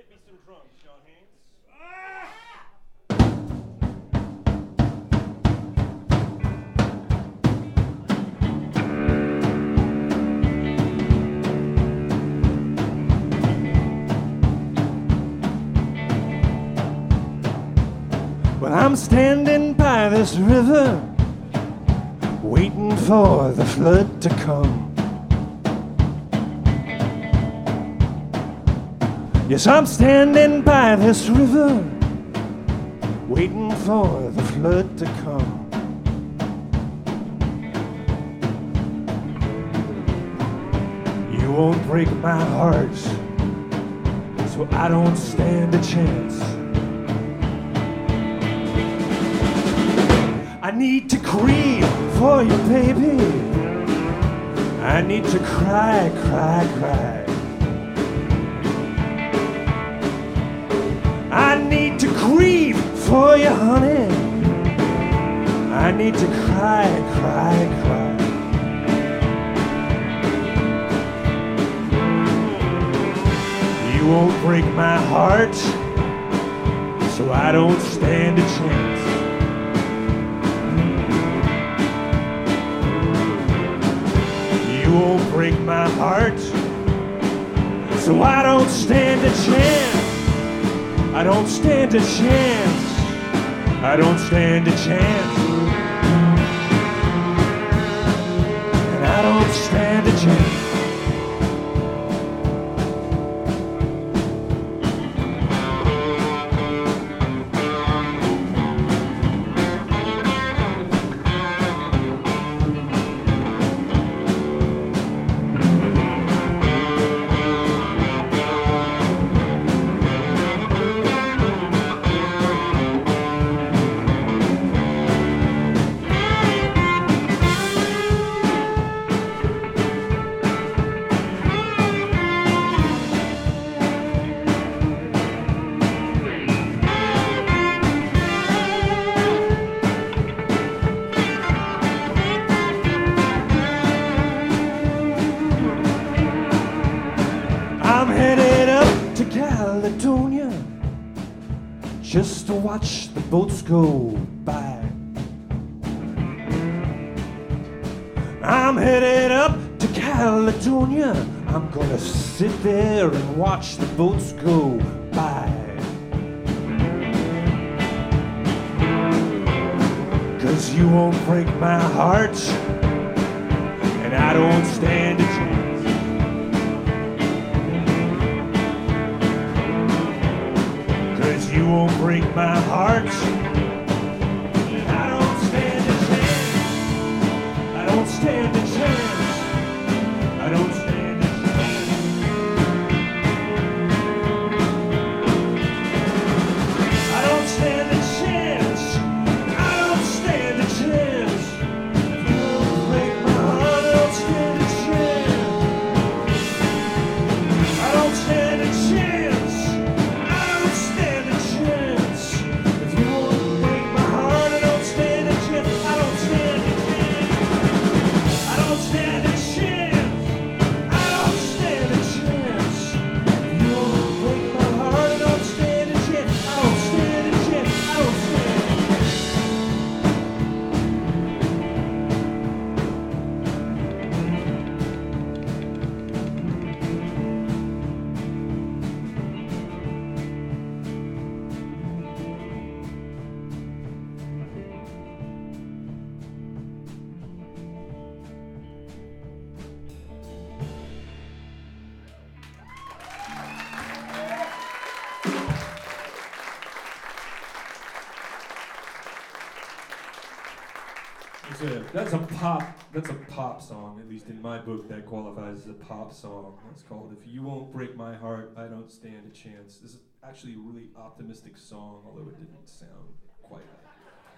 hit me some drums, Sean Haynes. Well, I'm standing by this river, waiting for the flood to come. Yes, I'm standing by this river, waiting for the flood to come. You won't break my heart, so I don't stand a chance. I need to grieve for you, baby. I need to cry, cry, cry. I need to grieve for you, honey. I need to cry, cry, cry. You won't break my heart, so I don't stand a chance. You won't break my heart, so I don't stand a chance. I don't stand a chance. I don't stand a chance. And I don't stand a chance. I'm headed up to Caledonia just to watch the boats go by. I'm headed up to Caledonia. I'm gonna sit there and watch the boats go by. 'Cause you won't break my heart, and I don't stand a chance. You won't break my heart. I don't stand a chance. I don't stand a chance. I don't stand a chance. I don't stand a chance. I don't stand a chance. You won't break my heart. I don't stand a chance. I don't stand a chance. That's a pop song, at least in my book, that qualifies as a pop song. It's called If You Won't Break My Heart, I Don't Stand a Chance. This is actually a really optimistic song, although it didn't sound quite like